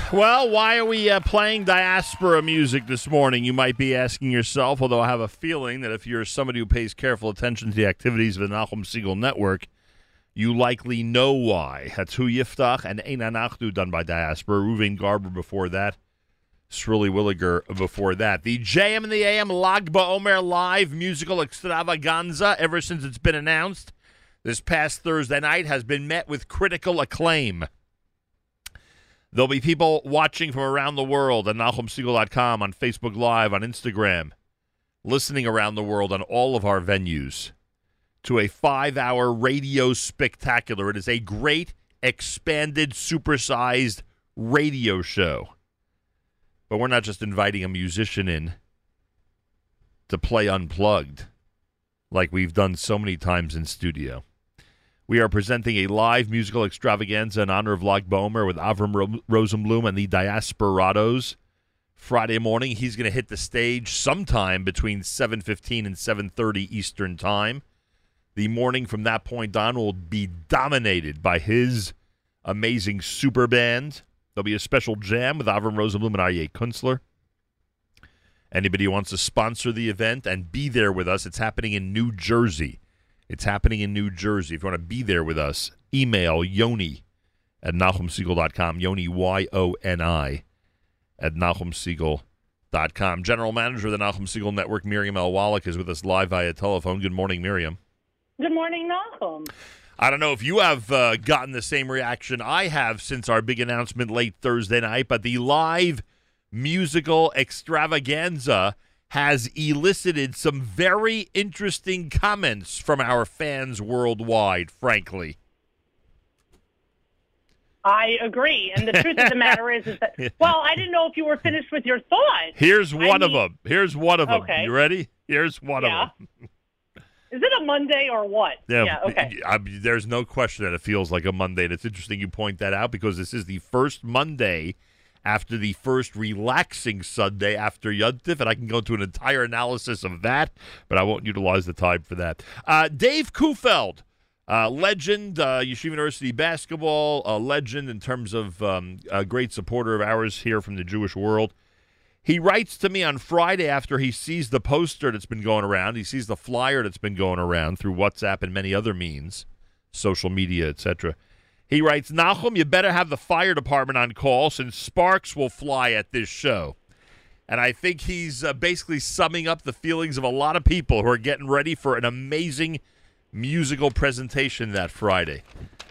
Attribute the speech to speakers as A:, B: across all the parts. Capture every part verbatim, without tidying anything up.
A: Well, why are we uh, playing diaspora music this morning, you might be asking yourself, although I have a feeling that if you're somebody who pays careful attention to the activities of the Nachum Segal Network, you likely know why. That's Hu Yiftach and Ein Anachnu done by Diaspora. Reuven Garber before that. Shrilly Williger before that. The J M and the A M Lag BaOmer live musical extravaganza, ever since it's been announced this past Thursday night, has been met with critical acclaim. There'll be people watching from around the world at Nachum Segal dot com, on Facebook Live, on Instagram, listening around the world on all of our venues to a five-hour radio spectacular. It is a great, expanded, supersized radio show. But we're not just inviting a musician in to play unplugged like we've done so many times in studio. We are presenting a live musical extravaganza in honor of Lag BaOmer with Avram Ro- Rosenblum and the Diasporados. Friday morning, he's going to hit the stage sometime between seven fifteen and seven thirty Eastern Time. The morning from that point on will be dominated by his amazing super band. There'll be a special jam with Avram Rosenblum and Aryeh Kunstler. Anybody who wants to sponsor the event and be there with us, it's happening in New Jersey. It's happening in New Jersey. If you want to be there with us, email Yoni at Nachum Segal dot com. Yoni, Y O N I, at Nachum Segal dot com. General Manager of the Nachum Segal Network, Miriam L. Wallach, is with us live via telephone. Good morning, Miriam.
B: Good morning, Nachum.
A: I don't know if you have uh, gotten the same reaction I have since our big announcement late Thursday night, but the live musical extravaganza has elicited some very interesting comments from our fans worldwide, frankly.
B: I agree. And the truth of the matter is, is that, well, I didn't know if you were finished with your thought.
A: Here's one
B: I
A: of
B: mean,
A: them. Here's one of them.
B: Okay.
A: You ready? Here's one
B: Yeah.
A: of them.
B: Is it a Monday or what?
A: Yeah,
B: yeah okay.
A: I, I, there's no question that it feels like a Monday. And it's interesting you point that out because this is the first Monday after the first relaxing Sunday after Yom Tov, and I can go into an entire analysis of that, but I won't utilize the time for that. Uh, Dave Kufeld, uh, legend, uh, Yeshiva University basketball, a legend in terms of um, a great supporter of ours here from the Jewish world. He writes to me on Friday after he sees the poster that's been going around. He sees the flyer that's been going around through WhatsApp and many other means, social media, et cetera. He writes, Nachum, you better have the fire department on call since sparks will fly at this show. And I think he's uh, basically summing up the feelings of a lot of people who are getting ready for an amazing musical presentation that Friday.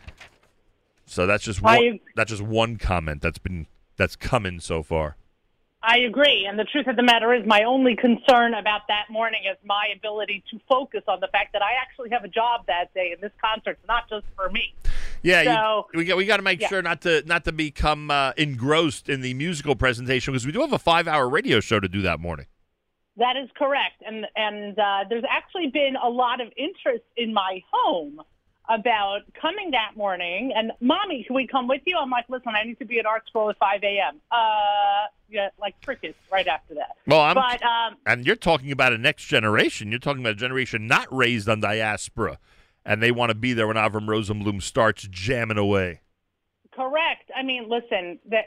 A: So that's just one,
B: I,
A: that's just one comment that's been that's coming so far.
B: I agree. And the truth of the matter is, my only concern about that morning is my ability to focus on the fact that I actually have a job that day, and this concert's not just for me.
A: Yeah,
B: so,
A: you, we got we got to make
B: yeah.
A: sure not to not to become uh, engrossed in the musical presentation because we do have a five-hour radio show to do that morning.
B: That is correct, and and uh, there's actually been a lot of interest in my home about coming that morning. And Mommy, can we come with you? I'm like, listen, I need to be at Art Scroll at five a.m. Uh, yeah, like crickets right after that.
A: Well, I'm,
B: but um,
A: and you're talking about a next generation. You're talking about a generation not raised on diaspora. And they want to be there when Avram Rosenblum starts jamming away.
B: Correct. I mean, listen, that,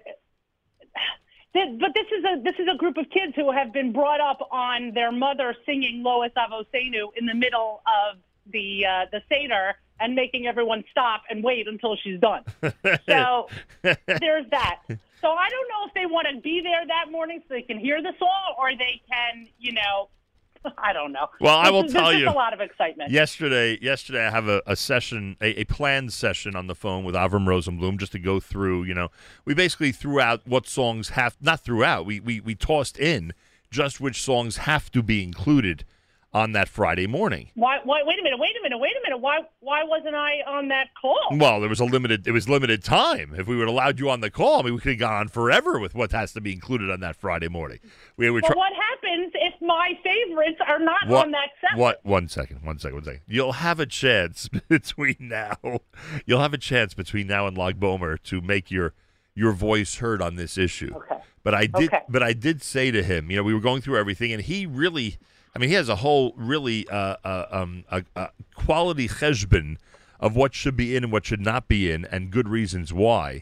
B: that, but this is a this is a group of kids who have been brought up on their mother singing Lois Avosenu in the middle of the uh, the Seder and making everyone stop and wait until she's done. So there's that. So I don't know if they want to be there that morning so they can hear the song or they can, you know, I don't know.
A: Well, I will
B: there's,
A: tell
B: there's
A: you.
B: There's a lot of excitement.
A: Yesterday, yesterday I have a, a session, a, a planned session on the phone with Avram Rosenblum just to go through, you know, we basically threw out what songs have, not threw out, we, we, we tossed in just which songs have to be included on that Friday morning.
B: Why, why? Wait a minute. Wait a minute. Wait a minute. Why? Why wasn't I on that call?
A: Well, there was a limited. It was limited time. If we would have allowed you on the call, I mean, we could have gone on forever with what has to be included on that Friday morning. We were.
B: But what happens if my favorites are not
A: what,
B: on that set?
A: What? One second. One second. One second. You'll have a chance between now. You'll have a chance between now and Lag BaOmer to make your your voice heard on this issue.
B: Okay.
A: But I did.
B: Okay.
A: But I did say to him, you know, we were going through everything, and he really. I mean, he has a whole really uh, uh, um, a, a quality cheshbon of what should be in and what should not be in, and good reasons why.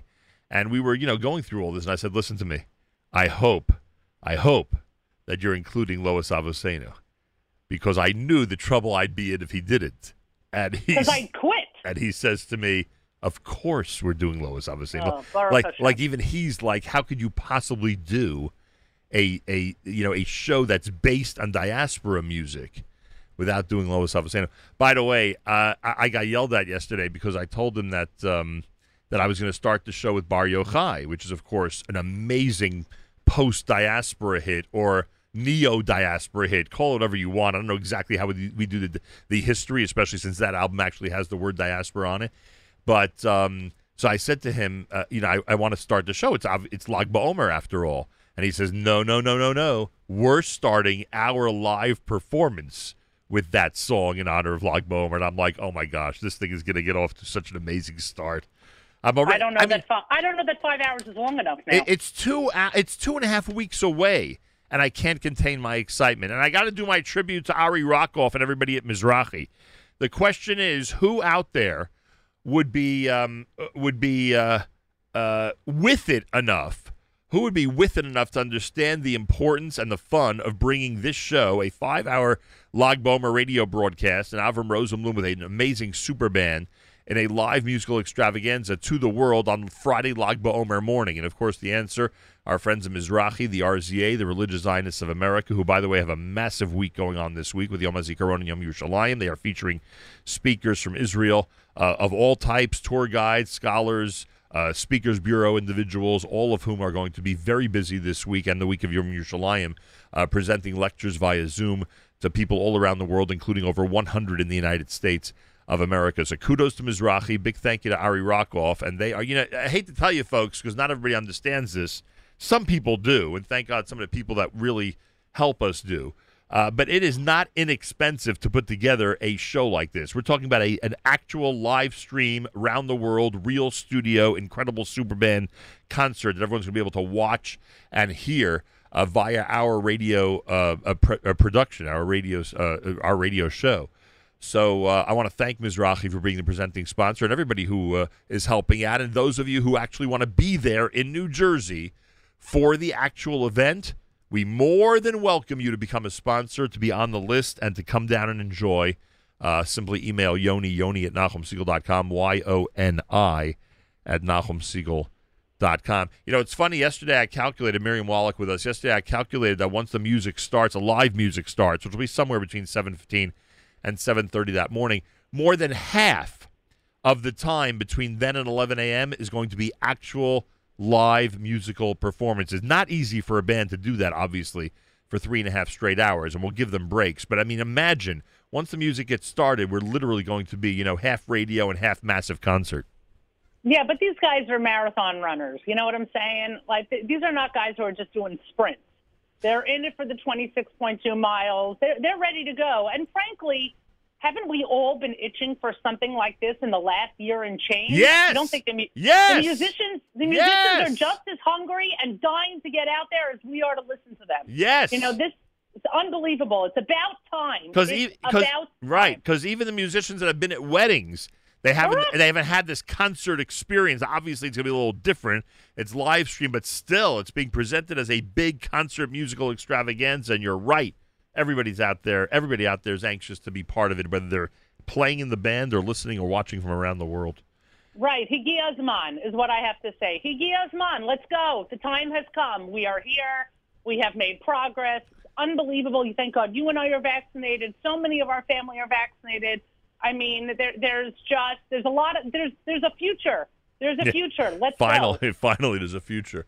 A: And we were, you know, going through all this, and I said, listen to me. I hope, I hope that you're including Lois Avosenu, because I knew the trouble I'd be in if he didn't. And he's,
B: Because I'd quit.
A: And he says to me, of course we're doing Lois Avosenu.
B: Oh, Baruch
A: like,
B: Hashem.
A: like even he's like, how could you possibly do a, a you know, a show that's based on diaspora music without doing Lois Avosenu? By the way, uh, I, I got yelled at yesterday because I told him that um, that I was going to start the show with Bar Yochai, which is, of course, an amazing post-diaspora hit or neo-diaspora hit. Call it whatever you want. I don't know exactly how we, we do the, the history, especially since that album actually has the word diaspora on it. But um, so I said to him, uh, you know, I, I want to start the show. It's it's Lag BaOmer after all. And he says, no, no, no, no, no. We're starting our live performance with that song in honor of Lag BaOmer. And I'm like, oh, my gosh, this thing is going to get off to such an amazing start. I'm already,
B: I don't know
A: I
B: that.
A: mean,
B: Fi- I don't know that five hours is long enough now.
A: it, it's two. Uh, it's two and a half weeks away, and I can't contain my excitement. And I got to do my tribute to Ari Rockoff and everybody at Mizrahi. The question is, who out there would be um, would be uh, uh, with it enough? Who would be with it enough to understand the importance and the fun of bringing this show, a five-hour Lag BaOmer radio broadcast, and Avram Rosenblum with an amazing super band, in a live musical extravaganza to the world on Friday Lag BaOmer morning? And, of course, the answer, our friends in Mizrahi, the R Z A, the Religious Zionists of America, who, by the way, have a massive week going on this week with Yom HaZikaron and Yom Yerushalayim. They are featuring speakers from Israel uh, of all types, tour guides, scholars, uh, speakers bureau individuals, all of whom are going to be very busy this week and the week of Yom Yerushalayim, uh, presenting lectures via Zoom to people all around the world, including over one hundred in the United States of America. So kudos to Mizrahi. Big thank you to Ari Rockoff. And they are, you know, I hate to tell you folks, because not everybody understands this. Some people do, and thank God some of the people that really help us do. Uh, but it is not inexpensive to put together a show like this. We're talking about a, an actual live stream, around the world, real studio, incredible super band concert that everyone's going to be able to watch and hear uh, via our radio uh, uh, pr- uh, production, our radio, uh, our radio show. So uh, I want to thank Mizrahi for being the presenting sponsor and everybody who uh, is helping out. And those of you who actually want to be there in New Jersey for the actual event, we more than welcome you to become a sponsor, to be on the list, and to come down and enjoy. Uh, simply email Yoni, Yoni at Nachum Segal dot com, Y O N I at Nachum Segal dot com. You know, it's funny. Yesterday I calculated, Miriam Wallach with us, yesterday I calculated that once the music starts, a live music starts, which will be somewhere between seven fifteen and seven thirty that morning, more than half of the time between then and eleven a.m. is going to be actual live musical performances. Not easy for a band to do that, obviously, for three and a half straight hours, and we'll give them breaks. But, I mean, imagine, once the music gets started, we're literally going to be, you know, half radio and half massive concert.
B: Yeah, but these guys are marathon runners. You know what I'm saying? Like, th- these are not guys who are just doing sprints. They're in it for the twenty-six point two miles. They're, they're ready to go. And frankly, haven't we all been itching for something like this in the last year and change?
A: Yes.
B: You don't think the, mu-
A: yes.
B: the musicians the musicians
A: yes.
B: are just as hungry and dying to get out there as we are to listen to them?
A: Yes.
B: You know, this it's unbelievable. It's about time.
A: Because
B: it's
A: e-
B: about
A: right,
B: time.
A: because even the musicians that have been at weddings, They haven't
B: Correct.
A: they haven't had this concert experience. Obviously, it's going to be a little different. It's live stream, but still, it's being presented as a big concert musical extravaganza. And you're right. Everybody's out there. Everybody out there is anxious to be part of it, whether they're playing in the band or listening or watching from around the world.
B: Right. Higi Azman is what I have to say. Higi Azman, let's go. The time has come. We are here. We have made progress. It's unbelievable. You thank God you and I are vaccinated. So many of our family are vaccinated. I mean, there, there's just there's a lot of there's there's a future. There's a future. Let's
A: finally,
B: go.
A: Finally, there's a future,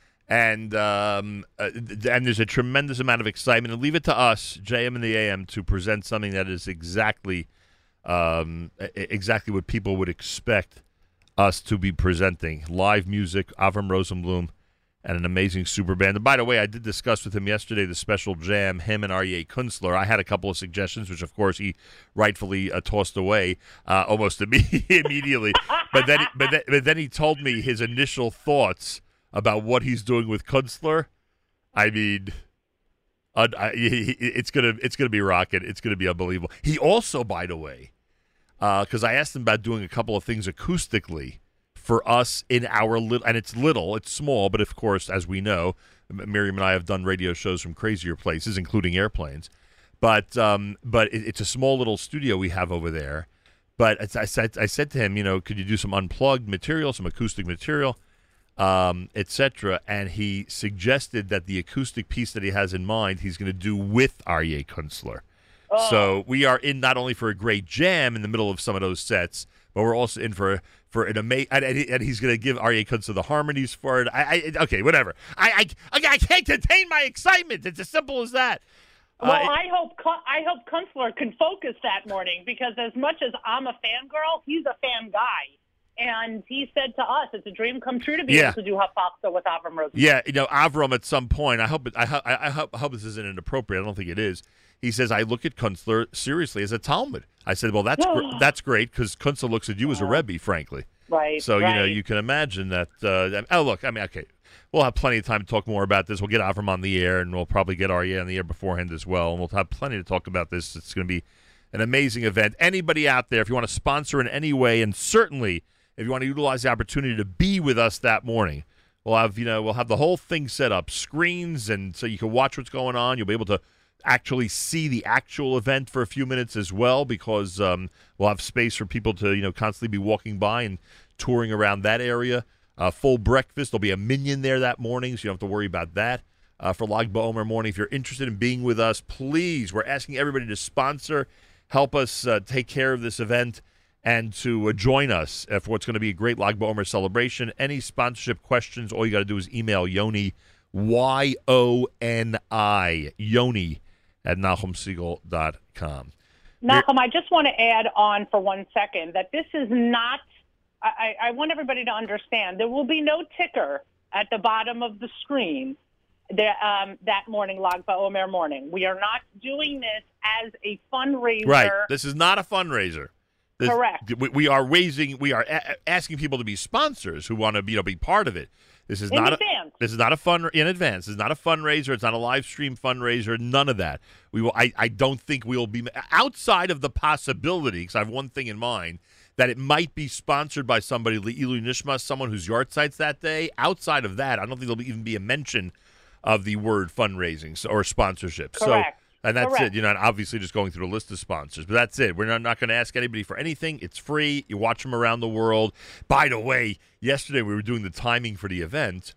A: and um, uh, and there's a tremendous amount of excitement. And leave it to us, J M and the A M, to present something that is exactly um, exactly what people would expect us to be presenting: live music, Avram Rosenblum, and an amazing super band. And by the way, I did discuss with him yesterday the special jam, him and Aryeh Kunstler. I had a couple of suggestions, which, of course, he rightfully uh, tossed away uh, almost immediately. but, then, but, then, but then he told me his initial thoughts about what he's doing with Kunstler. I mean, uh, I, he, it's gonna it's gonna be rocket. It's gonna be unbelievable. He also, by the way, because uh, I asked him about doing a couple of things acoustically for us in our little, and it's little, it's small, but of course, as we know, Miriam and I have done radio shows from crazier places, including airplanes. But um, but it, it's a small little studio we have over there. But as I said, I said to him, you know, could you do some unplugged material, some acoustic material, um, et cetera? And he suggested that the acoustic piece that he has in mind, he's going to do with Aryeh Kunstler.
B: Oh.
A: So we are in not only for a great jam in the middle of some of those sets, but we're also in for for an amazing. And, and he's going to give Aryeh Kunstler the harmonies for it. I, I okay, whatever. I, I I can't contain my excitement. It's as simple as that.
B: Well,
A: uh,
B: I hope I hope Kunstler can focus that morning, because as much as I'm a fangirl, he's a fan guy. And he said to us, it's a dream come true to be
A: yeah.
B: able to do Hafaksa with Avram Rosenberg.
A: Yeah, you know, Avram at some point, I hope it, I, ho- I, hope, I hope this isn't inappropriate. I don't think it is. He says, I look at Kunstler seriously as a Talmud. I said, well, that's gr- that's great, because Kunstler looks at you as a Rebbe, frankly.
B: Right.
A: So,
B: right.
A: you know, you can imagine that. Uh, oh, look, I mean, okay. We'll have plenty of time to talk more about this. We'll get Avram on the air, and we'll probably get Aryeh on the air beforehand as well. And we'll have plenty to talk about this. It's going to be an amazing event. Anybody out there, if you want to sponsor in any way, and certainly if you want to utilize the opportunity to be with us that morning, we'll have, you know, we'll have the whole thing set up, screens, and so you can watch what's going on. You'll be able to actually see the actual event for a few minutes as well, because um, we'll have space for people to, you know, constantly be walking by and touring around that area. Uh, full breakfast. There'll be a minion there that morning, so you don't have to worry about that. Uh, for Lag BaOmer morning, if you're interested in being with us, please, we're asking everybody to sponsor, help us uh, take care of this event, and to uh, join us for what's going to be a great Lag BaOmer celebration. Any sponsorship questions, all you got to do is email Yoni, Y O N I, Yoni, at Nachum Segal dot com.
B: Nachum, I just want to add on for one second that this is not, I, I want everybody to understand, there will be no ticker at the bottom of the screen that, um, that morning, Lag BaOmer morning. We are not doing this as a fundraiser.
A: Right. This is not a fundraiser. This,
B: Correct.
A: We, we are raising, we are a- asking people to be sponsors who want to be, you know, be part of it. This is
B: in
A: not
B: advance.
A: a this is not a fun in advance. This is not a fundraiser. It's not a live stream fundraiser. None of that. We will. I, I don't think we will be outside of the possibility, because I have one thing in mind, that it might be sponsored by somebody, Le'ilu Nishma, someone whose yard sites that day. Outside of that, I don't think there'll be, even be a mention of the word fundraising or sponsorship.
B: Correct.
A: So, and that's
B: Correct.
A: it. You know, and obviously just going through the list of sponsors. But that's it. We're not, not going to ask anybody for anything. It's free. You watch them around the world. By the way, yesterday we were doing the timing for the event.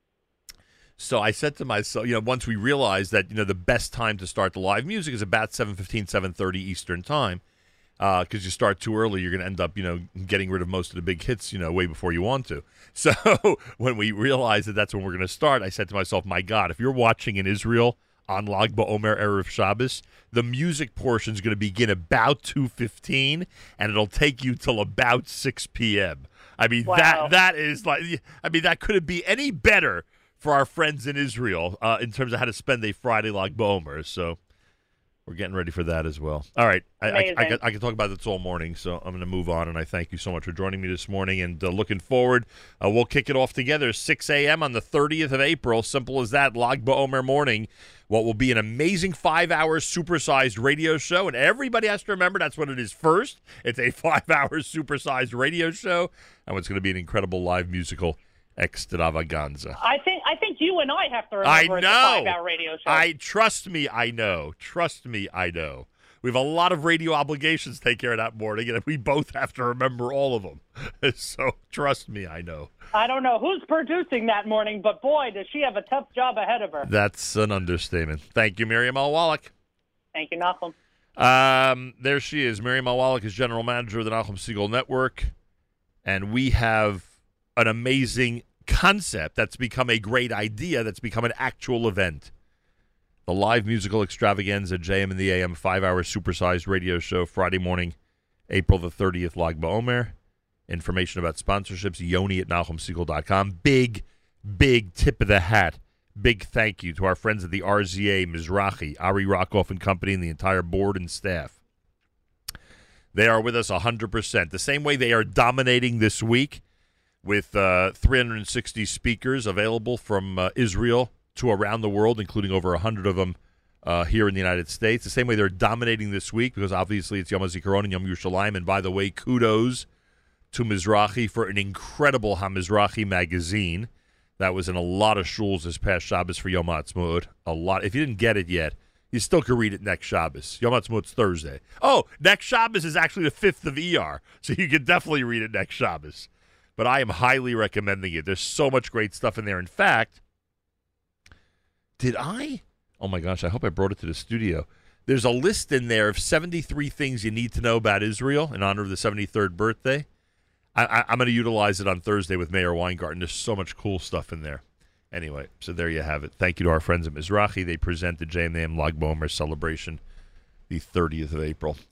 A: So I said to myself, you know, once we realized that, you know, the best time to start the live music is about seven fifteen, seven thirty Eastern time. Because uh, you start too early, you're going to end up, you know, getting rid of most of the big hits, you know, way before you want to. So when we realized that that's when we're going to start, I said to myself, my God, if you're watching in Israel on Lag BaOmer Erev Shabbos, the music portion is going to begin about two fifteen, and it'll take you till about six p.m. I mean,
B: wow.
A: that that is like, I mean, that couldn't be any better for our friends in Israel uh, in terms of how to spend a Friday Lag BaOmer. So we're getting ready for that as well. All right. I, I, I, I, I can talk about this all morning, so I'm going to move on, and I thank you so much for joining me this morning, and uh, looking forward. Uh, we'll kick it off together, six a.m. on the thirtieth of April. Simple as that, Lag BaOmer morning. What will be an amazing five-hour supersized radio show, and everybody has to remember that's what it is first. It's a five-hour supersized radio show, and what's going to be an incredible live musical extravaganza.
B: I think I think you and I have to remember
A: I
B: it's
A: know.
B: a five-hour radio show.
A: I trust me, I know. Trust me, I know. We have a lot of radio obligations to take care of that morning, and we both have to remember all of them. So trust me, I know.
B: I don't know who's producing that morning, but boy, does she have a tough job ahead of her.
A: That's an understatement. Thank you, Miriam Al Wallach.
B: Thank you, Nachum.
A: Um, there she is. Miriam Al Wallach is general manager of the Nachum Segal Network, and we have an amazing concept that's become a great idea that's become an actual event. The live musical extravaganza, J M and the A M, five-hour supersized radio show, Friday morning, April the thirtieth, Lag BaOmer. Information about sponsorships, Yoni at Nachum Segal dot com. Big, big tip of the hat. Big thank you to our friends at the R Z A, Mizrahi, Ari Rockoff and Company, and the entire board and staff. They are with us one hundred percent. The same way they are dominating this week with uh, three hundred sixty speakers available from uh, Israel to around the world, including over one hundred of them uh, here in the United States. The same way they're dominating this week, because obviously it's Yom HaZikaron and Yom Yerushalayim. And by the way, kudos to Mizrahi for an incredible HaMizrahi magazine that was in a lot of shuls this past Shabbos for Yom HaAtzmaut. A lot. If you didn't get it yet, you still could read it next Shabbos. Yom HaAtzmaut's Thursday. Oh, next Shabbos is actually the fifth of Iyar, so you could definitely read it next Shabbos. But I am highly recommending it. There's so much great stuff in there. In fact, did I? Oh, my gosh, I hope I brought it to the studio. There's a list in there of seventy-three things you need to know about Israel in honor of the seventy-third birthday. I, I, I'm going to utilize it on Thursday with Mayor Weingarten. There's so much cool stuff in there. Anyway, so there you have it. Thank you to our friends at Mizrahi. They present the J M A M Lag BaOmer celebration the thirtieth of April.